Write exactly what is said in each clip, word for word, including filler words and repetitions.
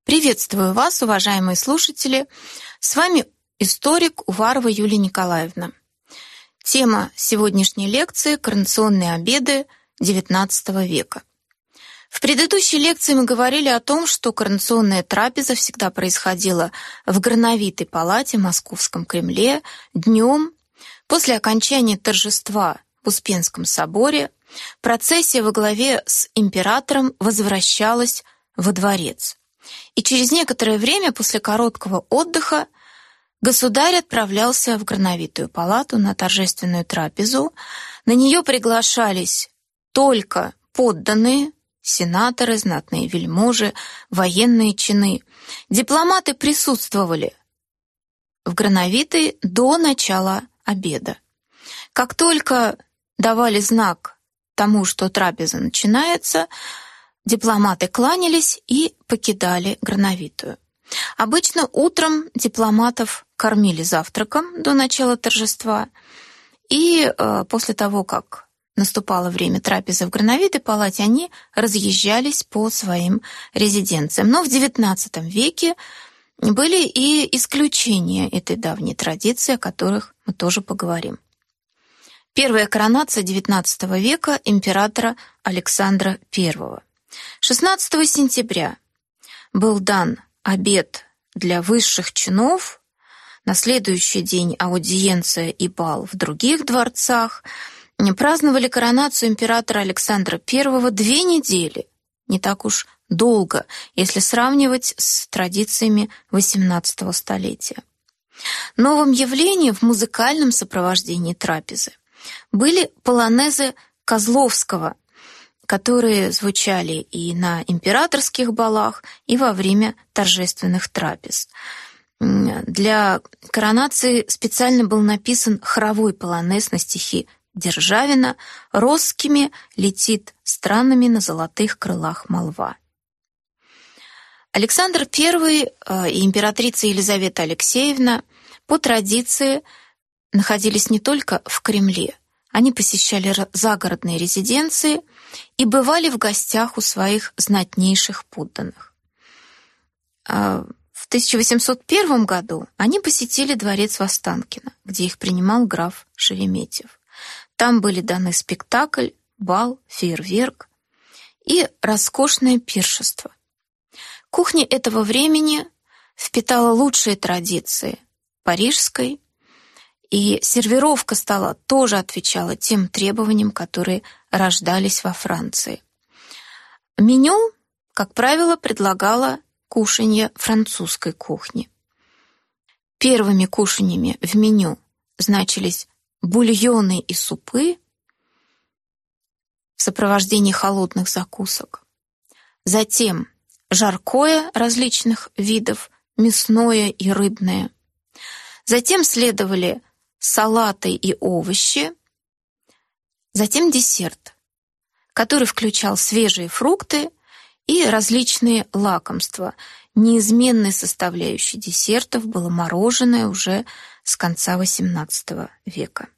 Приветствую вас, уважаемые слушатели. С вами историк Уварова Юлия Николаевна. Тема сегодняшней лекции – коронационные обеды девятнадцатого века. В предыдущей лекции мы говорили о том, что коронационная трапеза всегда происходила в Грановитой палате в Московском Кремле днем. После окончания торжества в Успенском соборе процессия во главе с императором возвращалась во дворец. И через некоторое время после короткого отдыха государь отправлялся в Грановитую палату на торжественную трапезу. На нее приглашались только подданные, сенаторы, знатные вельможи, военные чины. Дипломаты присутствовали в Грановитой до начала обеда. Как только давали знак тому, что трапеза начинается, дипломаты кланялись и покидали Грановитую. Обычно утром дипломатов кормили завтраком до начала торжества, и э, после того, как наступало время трапезы в Грановитой палате, они разъезжались по своим резиденциям. Но в девятнадцатом веке были и исключения этой давней традиции, о которых мы тоже поговорим. Первая коронация девятнадцатого века императора Александра Первого. шестнадцатого сентября был дан обед для высших чинов, на следующий день аудиенция и бал в других дворцах. Праздновали коронацию императора Александра Первого две недели, не так уж долго, если сравнивать с традициями восемнадцатого столетия. Новым явлением в музыкальном сопровождении трапезы были полонезы Козловского, которые звучали и на императорских балах, и во время торжественных трапез. Для коронации специально был написан хоровой полонез на стихи Державина «Росскими летит странами на золотых крылах молва». Александр Первый и императрица Елизавета Алексеевна по традиции находились не только в Кремле, они посещали загородные резиденции и бывали в гостях у своих знатнейших подданных. В тысяча восемьсот первом году они посетили дворец в Останкино, где их принимал граф Шереметьев. Там были даны спектакль, бал, фейерверк и роскошное пиршество. Кухня этого времени впитала лучшие традиции парижской, и сервировка стола тоже отвечала тем требованиям, которые рождались во Франции. Меню, как правило, предлагало кушанье французской кухни. Первыми кушаньями в меню значились бульоны и супы в сопровождении холодных закусок. Затем жаркое различных видов, мясное и рыбное. Затем следовали салаты и овощи, затем десерт, который включал свежие фрукты и различные лакомства. Неизменной составляющей десертов было мороженое уже с конца восемнадцатого века.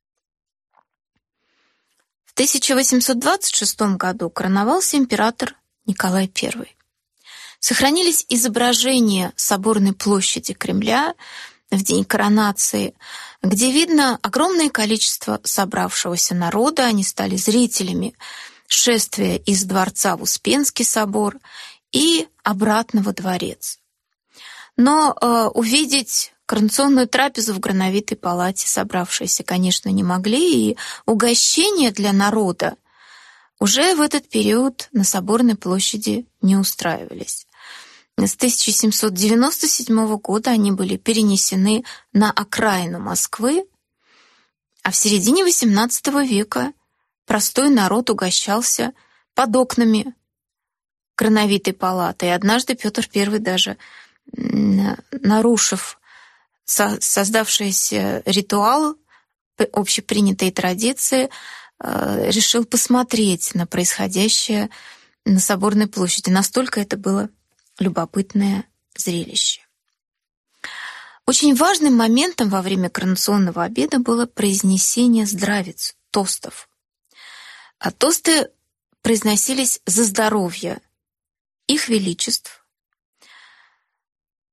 В тысяча восемьсот двадцать шестом году короновался император Николай Первый. Сохранились изображения соборной площади Кремля в день коронации, где видно огромное количество собравшегося народа. Они стали зрителями шествия из дворца в Успенский собор и обратно во дворец. Но э, увидеть коронационную трапезу в Грановитой палате собравшиеся, конечно, не могли, и угощения для народа уже в этот период на Соборной площади не устраивались. С тысяча семьсот девяносто седьмого года они были перенесены на окраину Москвы, а в середине восемнадцатого века простой народ угощался под окнами Грановитой палаты. И однажды Петр Первый даже, нарушив создавшийся ритуал, общепринятые традиции, решил посмотреть на происходящее на Соборной площади. Настолько это было любопытное зрелище. Очень важным моментом во время коронационного обеда было произнесение здравиц, тостов. А тосты произносились за здоровье их величеств,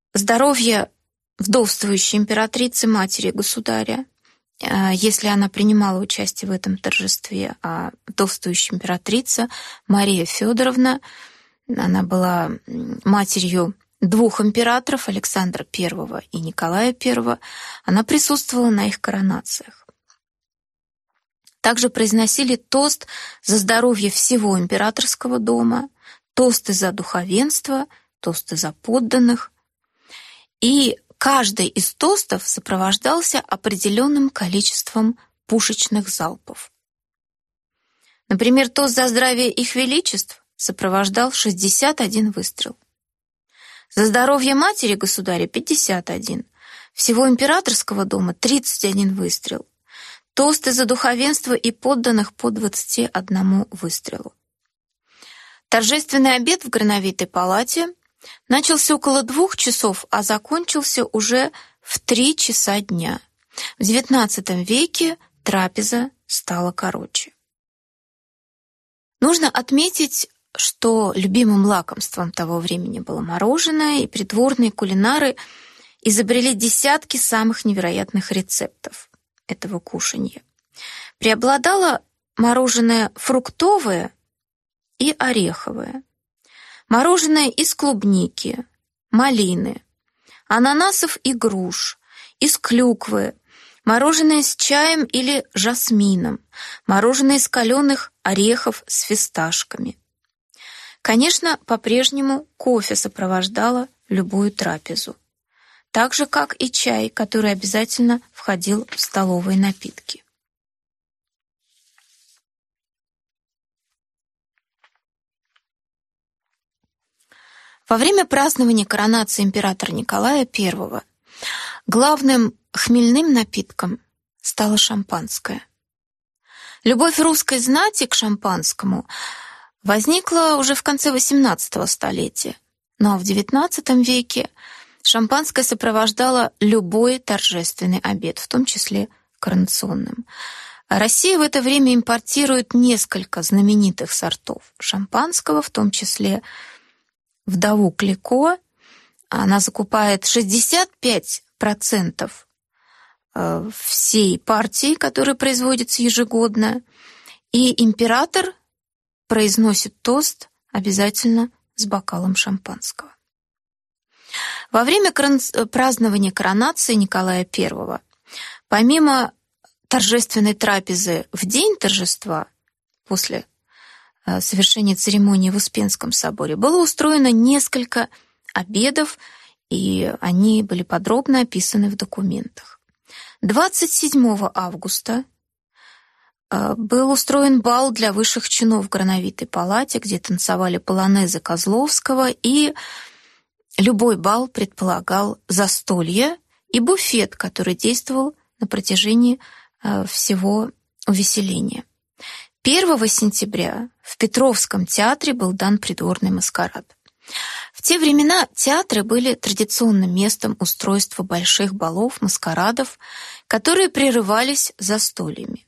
здоровье вдовствующей императрицы, матери государя, если она принимала участие в этом торжестве, а вдовствующая императрица Мария Федоровна, она была матерью двух императоров, Александра Первого и Николая Первого, она присутствовала на их коронациях. Также произносили тост за здоровье всего императорского дома, тосты за духовенство, тосты за подданных. И каждый из тостов сопровождался определенным количеством пушечных залпов. Например, тост за здравие их величеств сопровождал шестьдесят один выстрел. За здоровье матери государя пятьдесят один, всего императорского дома тридцать один выстрел, тосты за духовенство и подданных по двадцати одному выстрелу. Торжественный обед в Грановитой палате начался около двух часов, а закончился уже в три часа дня. В девятнадцатом веке трапеза стала короче. Нужно отметить, что любимым лакомством того времени было мороженое, и придворные кулинары изобрели десятки самых невероятных рецептов этого кушанья. Преобладало мороженое фруктовое и ореховое, мороженое из клубники, малины, ананасов и груш, из клюквы, мороженое с чаем или жасмином, мороженое из каленых орехов с фисташками. Конечно, по-прежнему кофе сопровождало любую трапезу, так же, как и чай, который обязательно входил в столовые напитки. Во время празднования коронации императора Николая Первого главным хмельным напитком стало шампанское. Любовь русской знати к шампанскому возникла уже в конце восемнадцатого столетия, но в девятнадцатом веке шампанское сопровождало любой торжественный обед, в том числе коронационным. Россия в это время импортирует несколько знаменитых сортов шампанского, в том числе вдову Клико. Она закупает шестьдесят пять процентов всей партии, которая производится ежегодно, и император произносит тост обязательно с бокалом шампанского. Во время корон... празднования коронации Николая Первого, помимо торжественной трапезы в день торжества, после совершения церемонии в Успенском соборе, было устроено несколько обедов, и они были подробно описаны в документах. двадцать седьмого августа был устроен бал для высших чинов в Грановитой палате, где танцевали полонезы Козловского, и любой бал предполагал застолье и буфет, который действовал на протяжении всего увеселения. первого сентября в Петровском театре был дан придворный маскарад. В те времена театры были традиционным местом устройства больших балов, маскарадов, которые прерывались застольями.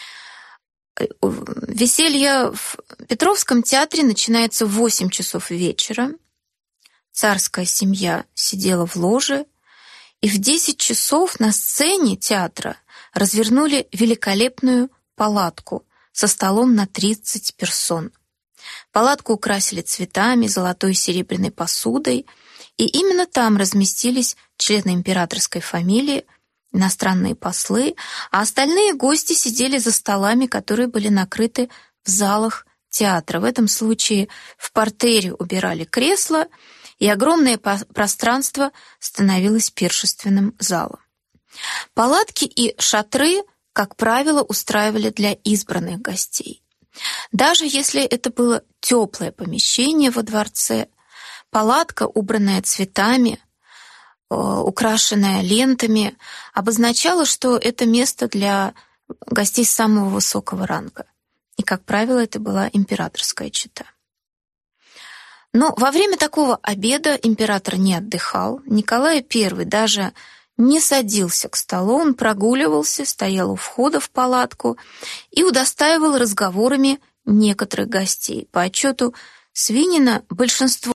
Веселье в Петровском театре начинается в восемь часов вечера. Царская семья сидела в ложе, и в десять часов на сцене театра развернули великолепную палатку со столом на тридцать персон. Палатку украсили цветами, золотой и серебряной посудой, и именно там разместились члены императорской фамилии, иностранные послы, а остальные гости сидели за столами, которые были накрыты в залах театра. В этом случае в партере убирали кресла, и огромное пространство становилось пиршественным залом. Палатки и шатры, как правило, устраивали для избранных гостей. Даже если это было теплое помещение во дворце, палатка, убранная цветами, украшенная лентами, обозначала, что это место для гостей самого высокого ранга. И, как правило, это была императорская чета. Но во время такого обеда император не отдыхал. Николай Первый даже не садился к столу, он прогуливался, стоял у входа в палатку и удостаивал разговорами некоторых гостей. По отчету Свинина, большинство